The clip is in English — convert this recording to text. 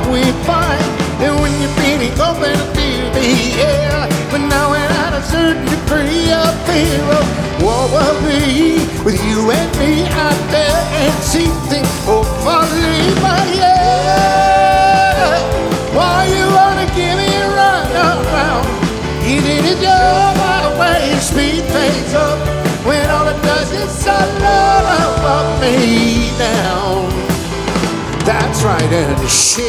we find. And when you're feeling open to the air, but now we're at a certain degree of fear of what will be with you and me out there and see things hopefully. But yeah, why you wanna give me a run around? Easy to jump out of way, speed things up when all it does is love me down. That's right, and shit.